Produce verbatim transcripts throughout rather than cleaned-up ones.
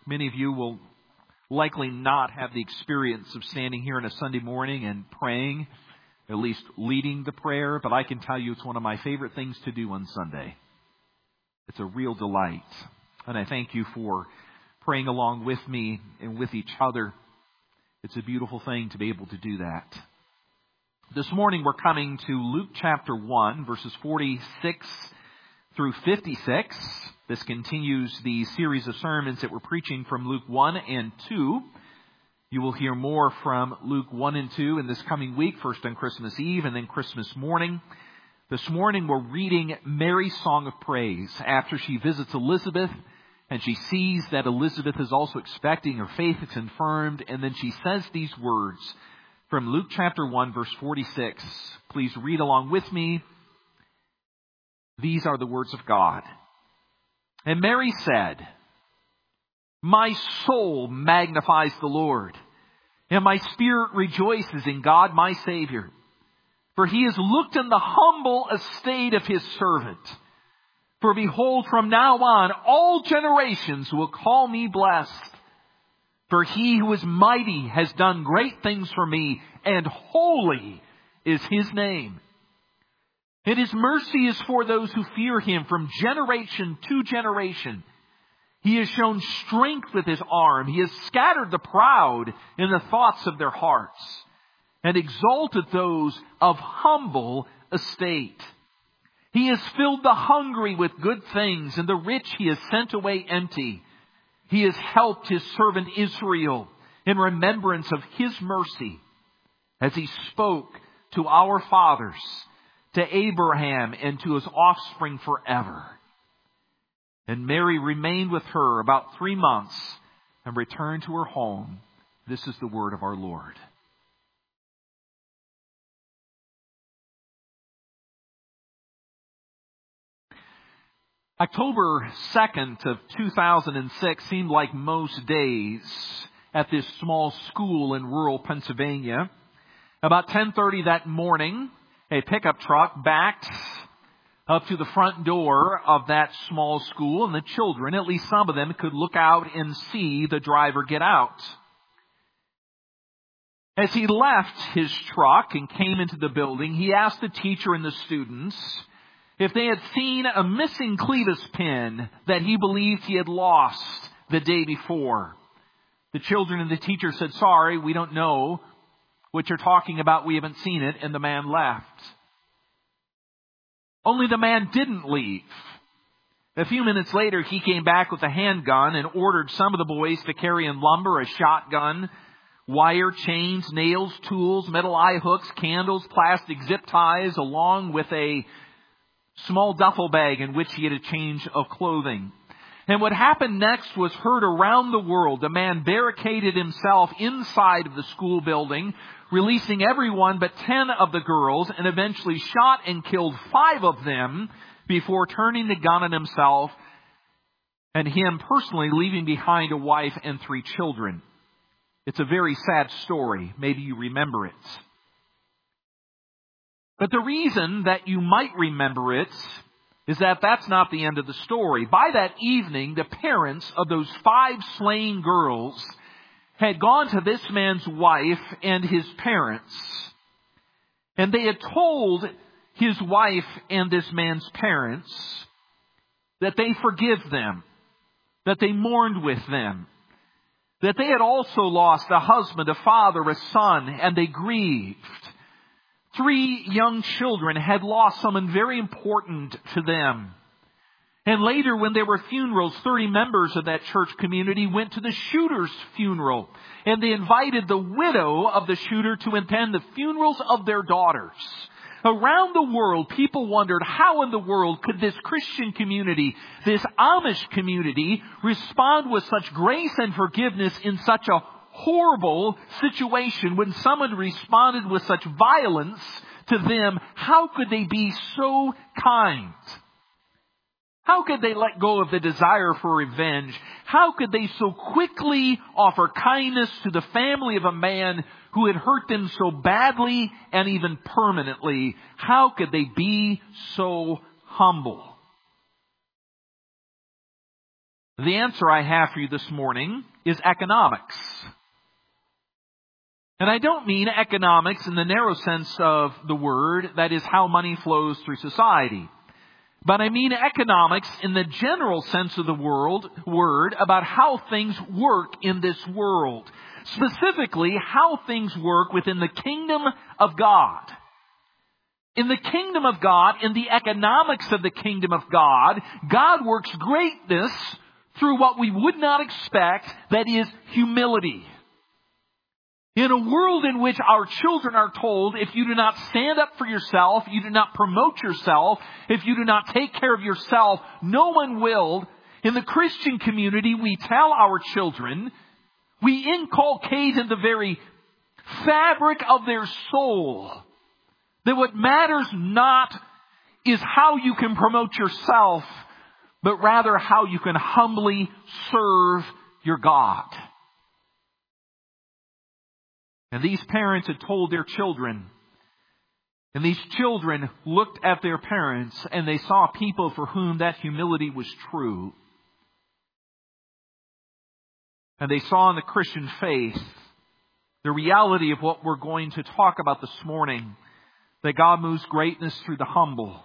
Many of you will likely not have the experience of standing here on a Sunday morning and praying, at least leading the prayer, but I can tell you it's one of my favorite things to do on Sunday. It's a real delight. And I thank you for praying along with me and with each other. It's a beautiful thing to be able to do that. This morning we're coming to Luke chapter one, verses forty-six through fifty-six. This continues the series of sermons that we're preaching from Luke one and two. You will hear more from Luke one and two in this coming week, first on Christmas Eve and then Christmas morning. This morning we're reading Mary's song of praise after she visits Elizabeth and she sees that Elizabeth is also expecting, her faith is confirmed, and then she says these words from Luke chapter one, verse forty-six. Please read along with me. These are the words of God. And Mary said, "My soul magnifies the Lord, and my spirit rejoices in God my Savior. For he has looked on the humble estate of his servant. For behold, from now on, all generations will call me blessed. For he who is mighty has done great things for me, and holy is his name. And his mercy is for those who fear him from generation to generation. He has shown strength with his arm. He has scattered the proud in the thoughts of their hearts, and exalted those of humble estate. He has filled the hungry with good things, and the rich he has sent away empty. He has helped his servant Israel in remembrance of his mercy, as he spoke to our fathers, to Abraham and to his offspring forever." And Mary remained with her about three months and returned to her home. This is the word of our Lord. October second of two thousand six seemed like most days at this small school in rural Pennsylvania. About ten thirty that morning, a pickup truck backed up to the front door of that small school, and the children, at least some of them, could look out and see the driver get out. As he left his truck and came into the building, he asked the teacher and the students if they had seen a missing Clevis pin that he believed he had lost the day before. The children and the teacher said, "Sorry, we don't know what you're talking about. We haven't seen it." And the man left. Only the man didn't leave. A few minutes later, he came back with a handgun and ordered some of the boys to carry in lumber, a shotgun, wire, chains, nails, tools, metal eye hooks, candles, plastic zip ties, along with a small duffel bag in which he had a change of clothing. And what happened next was heard around the world. The man barricaded himself inside of the school building, releasing everyone but ten of the girls, and eventually shot and killed five of them before turning the gun on himself and him personally leaving behind a wife and three children. It's a very sad story. Maybe you remember it. But the reason that you might remember it is that that's not the end of the story. By that evening, the parents of those five slain girls had gone to this man's wife and his parents, and they had told his wife and this man's parents that they forgive them, that they mourned with them, that they had also lost a husband, a father, a son, and they grieved. Three young children had lost someone very important to them. And later, when there were funerals, thirty members of that church community went to the shooter's funeral. And they invited the widow of the shooter to attend the funerals of their daughters. Around the world, people wondered how in the world could this Christian community, this Amish community, respond with such grace and forgiveness in such a horrible situation when someone responded with such violence to them. How could they be so kind? How could they let go of the desire for revenge? How could they so quickly offer kindness to the family of a man who had hurt them so badly and even permanently? How could they be so humble? The answer I have for you this morning is economics. And I don't mean economics in the narrow sense of the word, that is how money flows through society. But I mean economics in the general sense of the world, word about how things work in this world. Specifically, how things work within the kingdom of God. In the kingdom of God, in the economics of the kingdom of God, God works greatness through what we would not expect, that is humility. In a world in which our children are told, if you do not stand up for yourself, you do not promote yourself, if you do not take care of yourself, no one will. In the Christian community, we tell our children, we inculcate in the very fabric of their soul that what matters not is how you can promote yourself, but rather how you can humbly serve your God. And these parents had told their children, and these children looked at their parents, and they saw people for whom that humility was true. And they saw in the Christian faith the reality of what we're going to talk about this morning, that God moves greatness through the humble.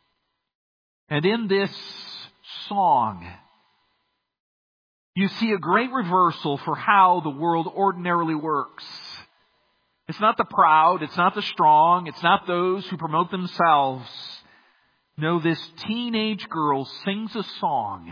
And in this song, you see a great reversal for how the world ordinarily works. It's not the proud, it's not the strong, it's not those who promote themselves. No, this teenage girl sings a song.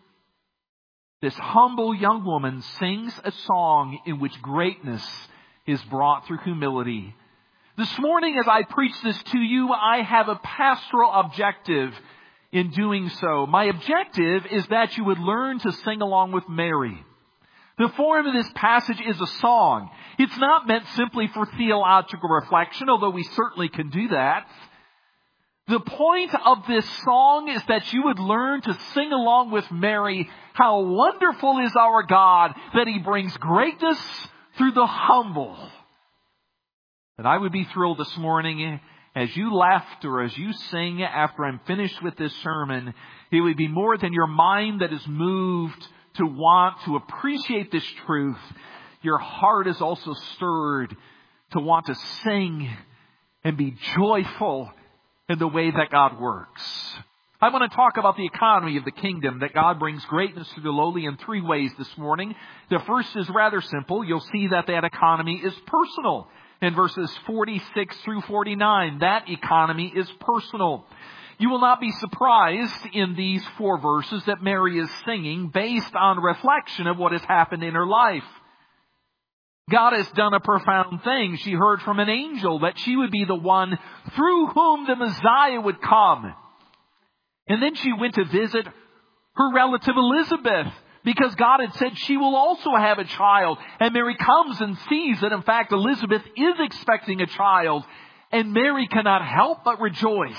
This humble young woman sings a song in which greatness is brought through humility. This morning, as I preach this to you, I have a pastoral objective in doing so. My objective is that you would learn to sing along with Mary. The form of this passage is a song. It's not meant simply for theological reflection, although we certainly can do that. The point of this song is that you would learn to sing along with Mary, how wonderful is our God, that He brings greatness through the humble. And I would be thrilled this morning as you left or as you sing after I'm finished with this sermon, it would be more than your mind that is moved to want to appreciate this truth. Your heart is also stirred to want to sing and be joyful in the way that God works. I want to talk about the economy of the kingdom, that God brings greatness to the lowly in three ways this morning. The first is rather simple. You'll see that that economy is personal. In verses forty-six through forty-nine, that economy is personal. You will not be surprised in these four verses that Mary is singing based on reflection of what has happened in her life. God has done a profound thing. She heard from an angel that she would be the one through whom the Messiah would come. And then she went to visit her relative Elizabeth, because God had said she will also have a child. And Mary comes and sees that, in fact, Elizabeth is expecting a child. And Mary cannot help but rejoice.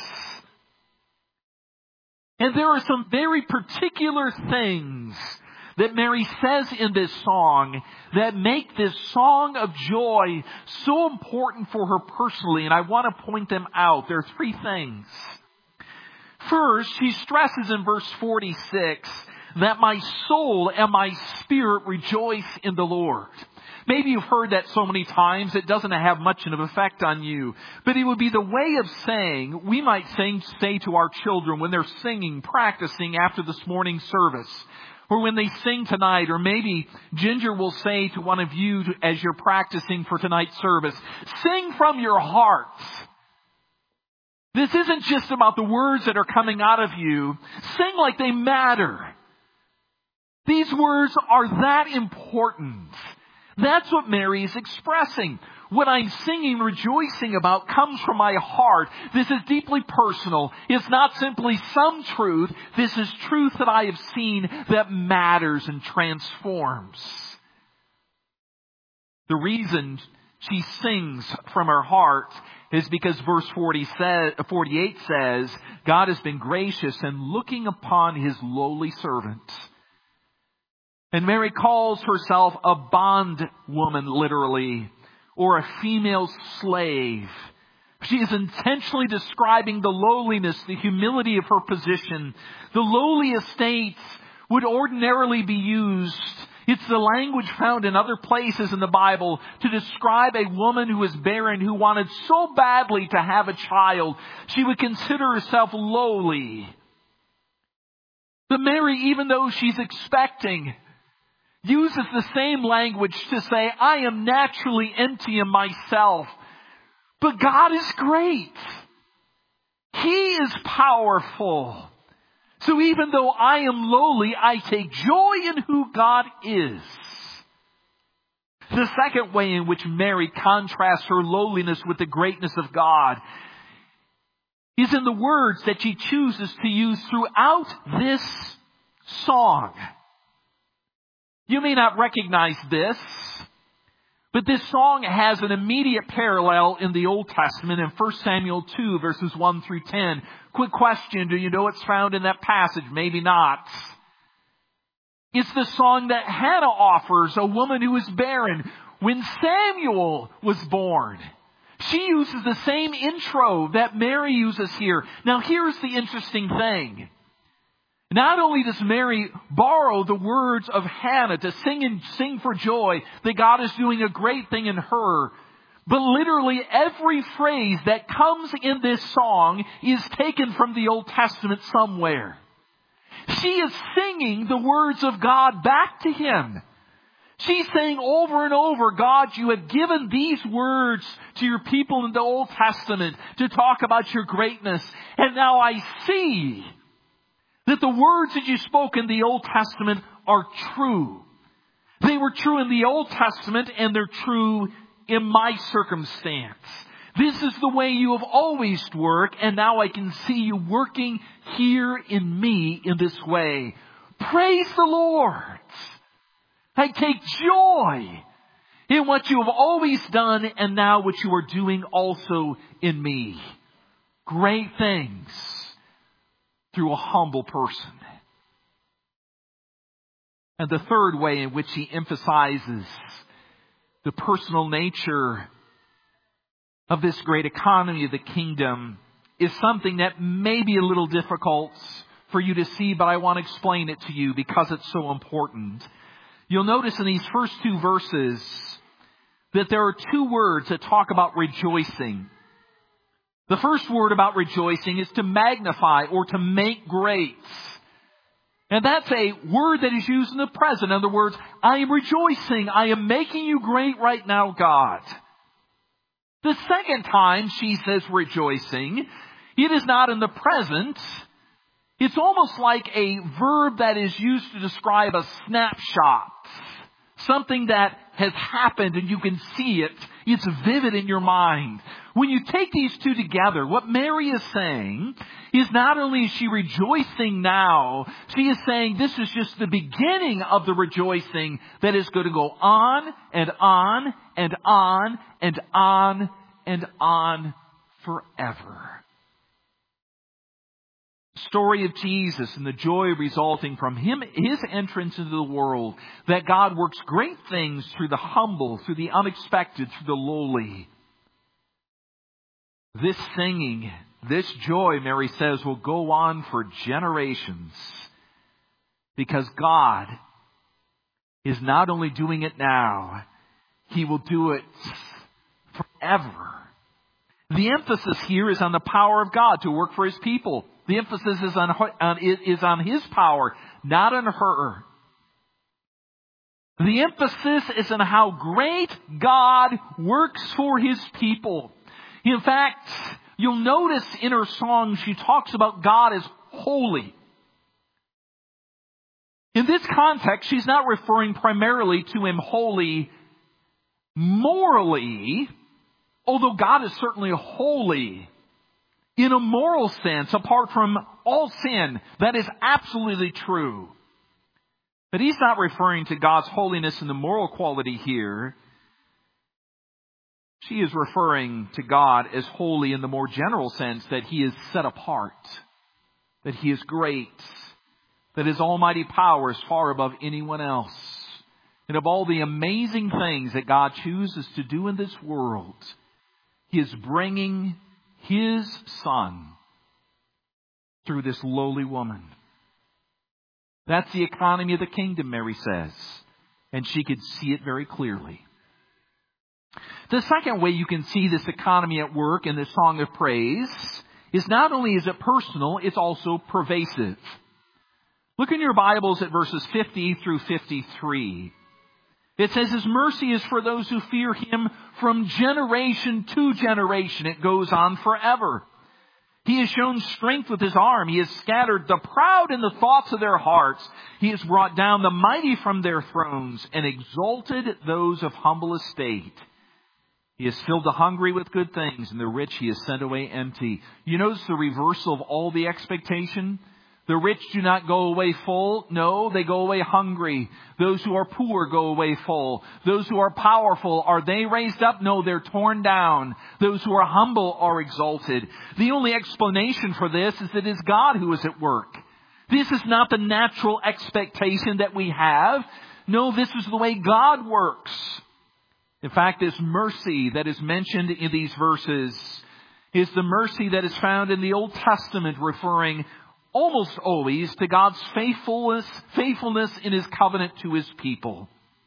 And there are some very particular things that Mary says in this song that make this song of joy so important for her personally. And I want to point them out. There are three things. First, she stresses in verse forty-six that my soul and my spirit rejoice in the Lord. Maybe you've heard that so many times it doesn't have much of an effect on you. But it would be the way of saying, we might sing, say to our children when they're singing, practicing after this morning's service, or when they sing tonight, or maybe Ginger will say to one of you as you're practicing for tonight's service, sing from your hearts. This isn't just about the words that are coming out of you. Sing like they matter. These words are that important. That's what Mary is expressing. What I'm singing, rejoicing about, comes from my heart. This is deeply personal. It's not simply some truth. This is truth that I have seen that matters and transforms. The reason she sings from her heart is because verse forty says, forty-eight says, God has been gracious in looking upon His lowly servant. And Mary calls herself a bondwoman, literally, or a female slave. She is intentionally describing the lowliness, the humility of her position. The lowly estates would ordinarily be used. It's the language found in other places in the Bible to describe a woman who was barren, who wanted so badly to have a child, she would consider herself lowly. But Mary, even though she's expecting, uses the same language to say, I am naturally empty in myself, but God is great. He is powerful. So even though I am lowly, I take joy in who God is. The second way in which Mary contrasts her lowliness with the greatness of God is in the words that she chooses to use throughout this song. You may not recognize this, but this song has an immediate parallel in the Old Testament in First Samuel two, verses one through ten. Quick question, do you know what's found in that passage? Maybe not. It's the song that Hannah offers, a woman who is barren, when Samuel was born. She uses the same intro that Mary uses here. Now here's the interesting thing. Not only does Mary borrow the words of Hannah to sing and sing for joy that God is doing a great thing in her, but literally every phrase that comes in this song is taken from the Old Testament somewhere. She is singing the words of God back to Him. She's saying over and over, God, you have given these words to your people in the Old Testament to talk about your greatness. And now I see that the words that you spoke in the Old Testament are true. They were true in the Old Testament and they're true in my circumstance. This is the way you have always worked, and now I can see you working here in me in this way. Praise the Lord. I take joy in what you have always done and now what you are doing also in me. Great things through a humble person. And the third way in which he emphasizes the personal nature of this great economy of the kingdom is something that may be a little difficult for you to see, but I want to explain it to you because it's so important. You'll notice in these first two verses that there are two words that talk about rejoicing. The first word about rejoicing is to magnify or to make great. And that's a word that is used in the present. In other words, I am rejoicing. I am making you great right now, God. The second time she says rejoicing, it is not in the present. It's almost like a verb that is used to describe a snapshot. Something that has happened and you can see it. It's vivid in your mind. When you take these two together, what Mary is saying is not only is she rejoicing now, she is saying this is just the beginning of the rejoicing that is going to go on and on and on and on and on forever. Story of Jesus and the joy resulting from him, his entrance into the world, that God works great things through the humble, through the unexpected, through the lowly. This singing, this joy, Mary says, will go on for generations because God is not only doing it now, He will do it forever. The emphasis here is on the power of God to work for His people. The emphasis is on, on, is on His power, not on her. The emphasis is on how great God works for His people. In fact, you'll notice in her song she talks about God as holy. In this context, she's not referring primarily to Him holy morally, although God is certainly holy. In a moral sense, apart from all sin, that is absolutely true. But he's not referring to God's holiness and the moral quality here. She is referring to God as holy in the more general sense that He is set apart, that He is great, that His almighty power is far above anyone else. And of all the amazing things that God chooses to do in this world, He is bringing His Son through this lowly woman. That's the economy of the kingdom, Mary says. And she could see it very clearly. The second way you can see this economy at work in this song of praise is not only is it personal, it's also pervasive. Look in your Bibles at verses fifty through fifty-three. It says, His mercy is for those who fear Him from generation to generation. It goes on forever. He has shown strength with His arm. He has scattered the proud in the thoughts of their hearts. He has brought down the mighty from their thrones and exalted those of humble estate. He has filled the hungry with good things, and the rich He has sent away empty. You notice the reversal of all the expectation? The rich do not go away full. No, they go away hungry. Those who are poor go away full. Those who are powerful, are they raised up? No, they're torn down. Those who are humble are exalted. The only explanation for this is that it is God who is at work. This is not the natural expectation that we have. No, this is the way God works. In fact, this mercy that is mentioned in these verses is the mercy that is found in the Old Testament, referring almost always to God's faithfulness, faithfulness in His covenant to His people.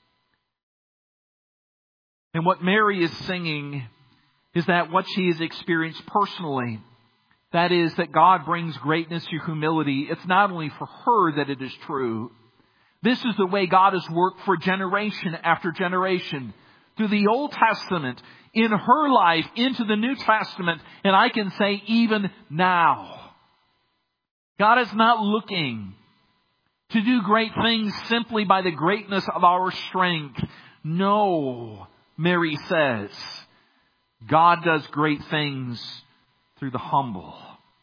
And what Mary is singing is that what she has experienced personally, that is that God brings greatness through humility. It's not only for her that it is true. This is the way God has worked for generation after generation. Through the Old Testament, in her life, into the New Testament, and I can say even now. God is not looking to do great things simply by the greatness of our strength. No, Mary says, God does great things through the humble.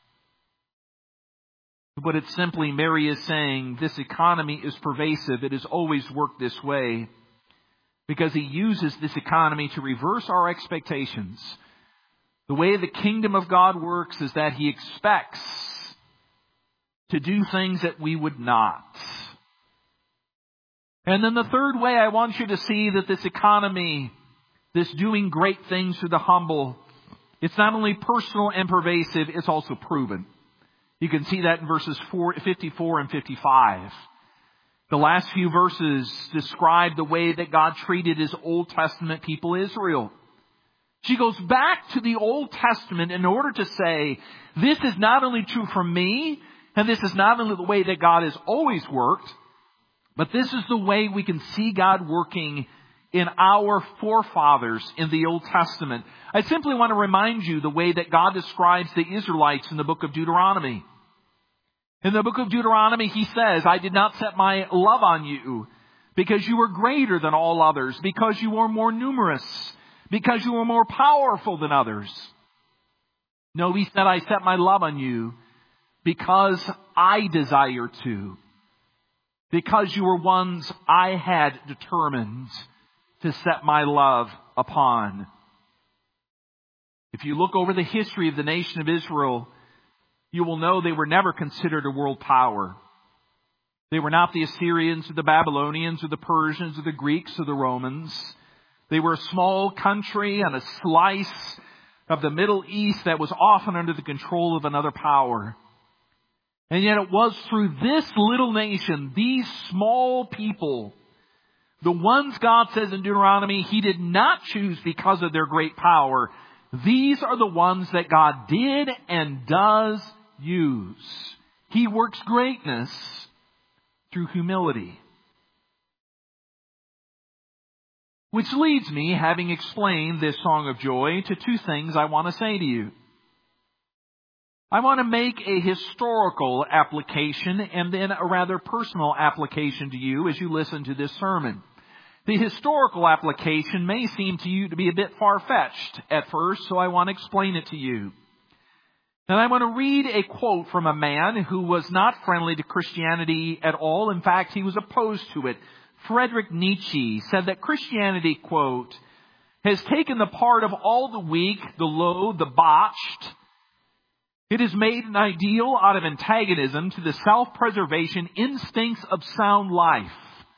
But it's simply, Mary is saying, this economy is pervasive. It has always worked this way because He uses this economy to reverse our expectations. The way the kingdom of God works is that He expects to do things that we would not. And then the third way, I want you to see that this economy, this doing great things for the humble, it's not only personal and pervasive, it's also proven. You can see that in verses fifty-four and fifty-five. The last few verses describe the way that God treated His Old Testament people Israel. She goes back to the Old Testament in order to say, this is not only true for me, and this is not only the way that God has always worked, but this is the way we can see God working in our forefathers in the Old Testament. I simply want to remind you the way that God describes the Israelites in the book of Deuteronomy. In the book of Deuteronomy, He says, I did not set my love on you because you were greater than all others, because you were more numerous, because you were more powerful than others. No, He said, I set my love on you because I desire to. Because you were ones I had determined to set my love upon. If you look over the history of the nation of Israel, you will know they were never considered a world power. They were not the Assyrians or the Babylonians or the Persians or the Greeks or the Romans. They were a small country on a slice of the Middle East that was often under the control of another power. And yet it was through this little nation, these small people, the ones God says in Deuteronomy He did not choose because of their great power. These are the ones that God did and does use. He works greatness through humility. Which leads me, having explained this song of joy, to two things I want to say to you. I want to make a historical application and then a rather personal application to you as you listen to this sermon. The historical application may seem to you to be a bit far-fetched at first, so I want to explain it to you. And I want to read a quote from a man who was not friendly to Christianity at all. In fact, he was opposed to it. Friedrich Nietzsche said that Christianity, quote, has taken the part of all the weak, the low, the botched. It has made an ideal out of antagonism to the self-preservation instincts of sound life.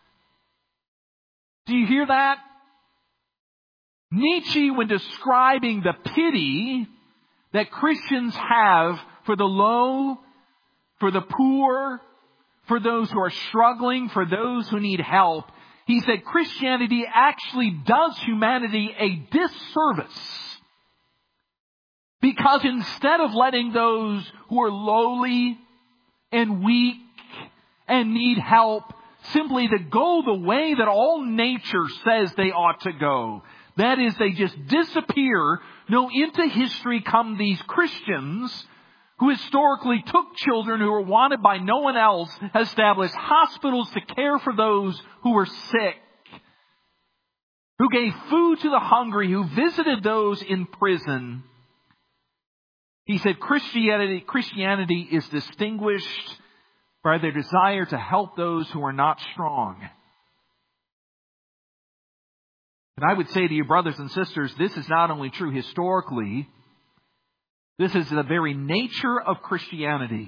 Do you hear that? Nietzsche, when describing the pity that Christians have for the low, for the poor, for those who are struggling, for those who need help. He said Christianity actually does humanity a disservice. Because instead of letting those who are lowly and weak and need help simply to go the way that all nature says they ought to go, that is, they just disappear, no, into history come these Christians who historically took children who were wanted by no one else, established hospitals to care for those who were sick, who gave food to the hungry, who visited those in prison. He said Christianity, Christianity is distinguished by their desire to help those who are not strong. And I would say to you, brothers and sisters, this is not only true historically, this is the very nature of Christianity.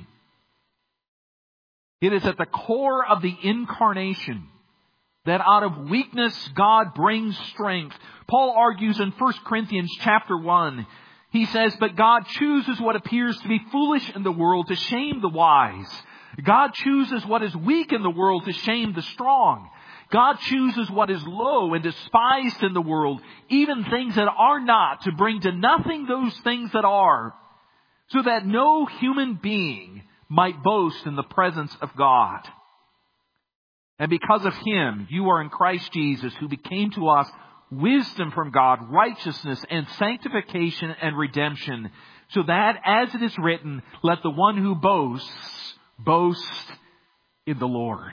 It is at the core of the incarnation that out of weakness God brings strength. Paul argues in First Corinthians chapter one, he says, but God chooses what appears to be foolish in the world to shame the wise. God chooses what is weak in the world to shame the strong. God chooses what is low and despised in the world, even things that are not, to bring to nothing those things that are, so that no human being might boast in the presence of God. And because of Him, you are in Christ Jesus, who became to us wisdom from God, righteousness and sanctification and redemption, so that, as it is written, let the one who boasts, boast in the Lord.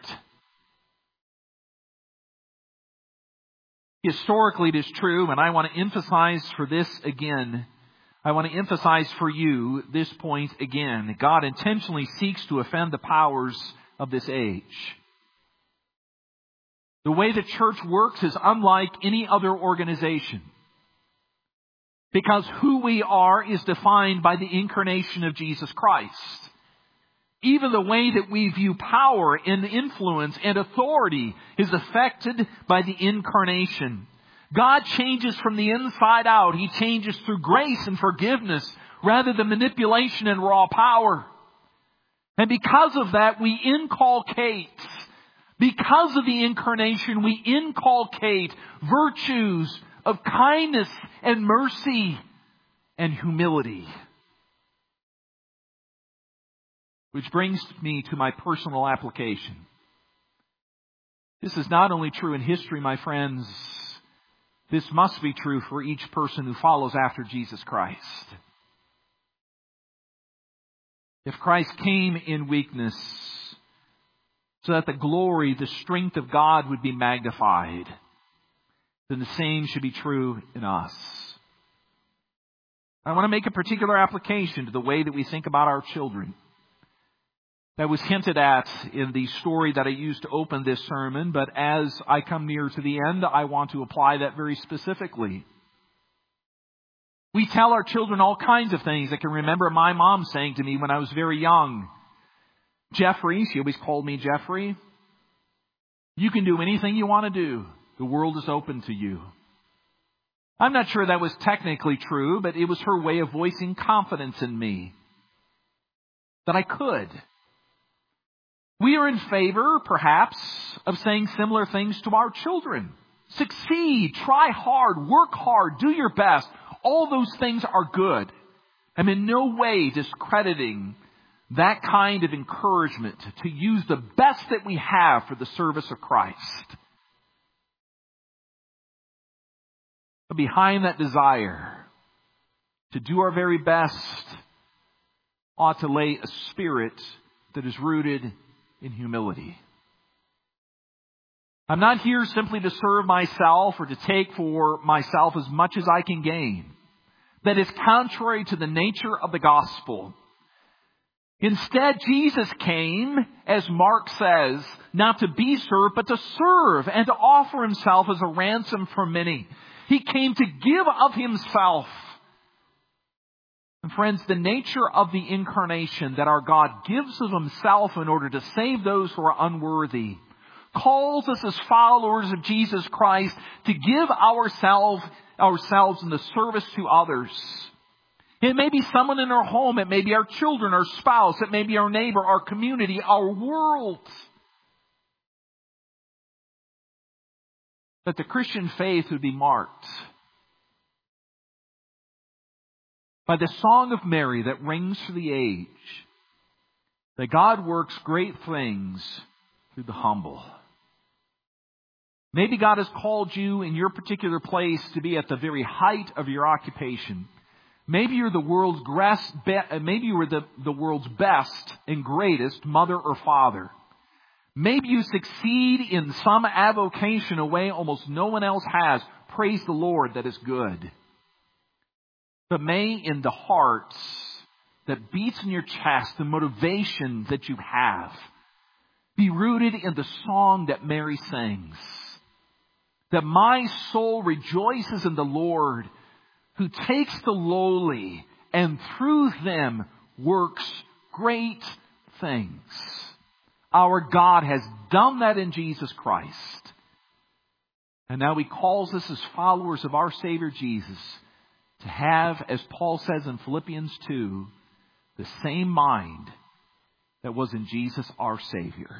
Historically, it is true, and I want to emphasize for this again, I want to emphasize for you this point again. God intentionally seeks to offend the powers of this age. The way the church works is unlike any other organization. Because who we are is defined by the incarnation of Jesus Christ. Even the way that we view power and influence and authority is affected by the incarnation. God changes from the inside out. He changes through grace and forgiveness rather than manipulation and raw power. And because of that, we inculcate, because of the incarnation, we inculcate virtues of kindness and mercy and humility. Which brings me to my personal application. This is not only true in history, my friends. This must be true for each person who follows after Jesus Christ. If Christ came in weakness, so that the glory, the strength of God would be magnified, then the same should be true in us. I want to make a particular application to the way that we think about our children. That was hinted at in the story that I used to open this sermon, but as I come near to the end, I want to apply that very specifically. We tell our children all kinds of things. I can remember my mom saying to me when I was very young, Jeffrey, she always called me Jeffrey, you can do anything you want to do. The world is open to you. I'm not sure that was technically true, but it was her way of voicing confidence in me. That I could. We are in favor, perhaps, of saying similar things to our children. Succeed, try hard, work hard, do your best. All those things are good. I'm in no way discrediting that kind of encouragement to use the best that we have for the service of Christ. But behind that desire to do our very best ought to lay a spirit that is rooted in humility. I'm not here simply to serve myself or to take for myself as much as I can gain. That is contrary to the nature of the gospel. Instead, Jesus came, as Mark says, not to be served, but to serve and to offer Himself as a ransom for many. He came to give of Himself. And friends, the nature of the incarnation, that our God gives of Himself in order to save those who are unworthy, calls us as followers of Jesus Christ to give ourselves, ourselves in the service to others. It may be someone in our home. It may be our children, our spouse. It may be our neighbor, our community, our world. That the Christian faith would be marked by the song of Mary that rings through the age. That God works great things through the humble. Maybe God has called you in your particular place to be at the very height of your occupation. Maybe you're the world's best, maybe you were the, the world's best and greatest mother or father. Maybe you succeed in some avocation a way almost no one else has. Praise the Lord, that is good. But may in the heart that beats in your chest, the motivation that you have, be rooted in the song that Mary sings. That my soul rejoices in the Lord, who takes the lowly and through them works great things. Our God has done that in Jesus Christ. And now He calls us as followers of our Savior Jesus to have, as Paul says in Philippians two, the same mind that was in Jesus our Savior.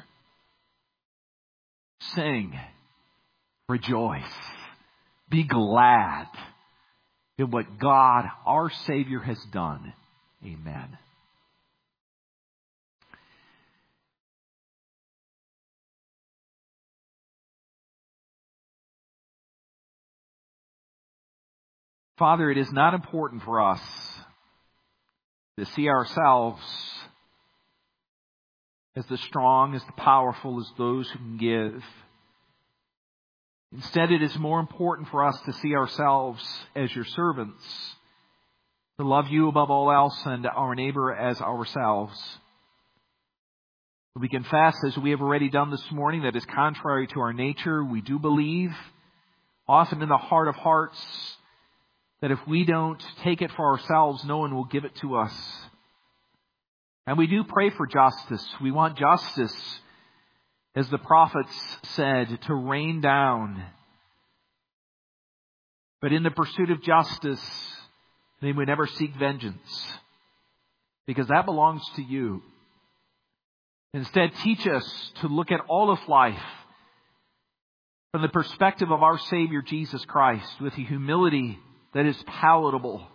Sing, rejoice, be glad in what God, our Savior, has done. Amen. Father, it is not important for us to see ourselves as the strong, as the powerful, as those who can give. Instead, it is more important for us to see ourselves as your servants, to love you above all else and our neighbor as ourselves. We confess, as we have already done this morning, that is contrary to our nature. We do believe, often in the heart of hearts, that if we don't take it for ourselves, no one will give it to us. And we do pray for justice. We want justice, as the prophets said, to rain down. But in the pursuit of justice, they would never seek vengeance, because that belongs to you. Instead, teach us to look at all of life from the perspective of our Savior Jesus Christ, with a humility that is palatable.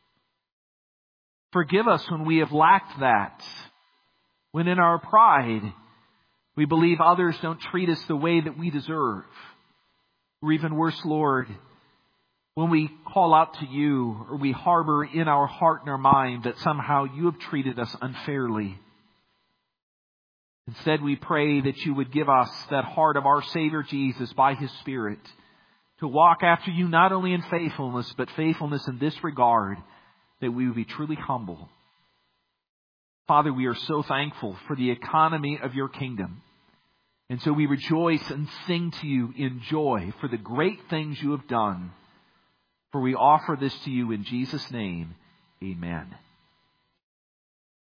Forgive us when we have lacked that, when in our pride we believe others don't treat us the way that we deserve. Or even worse, Lord, when we call out to you, or we harbor in our heart and our mind that somehow you have treated us unfairly. Instead, we pray that you would give us that heart of our Savior Jesus by His Spirit, to walk after you not only in faithfulness, but faithfulness in this regard, that we would be truly humble. Father, we are so thankful for the economy of your kingdom. And so we rejoice and sing to you in joy for the great things you have done. For we offer this to you in Jesus' name. Amen.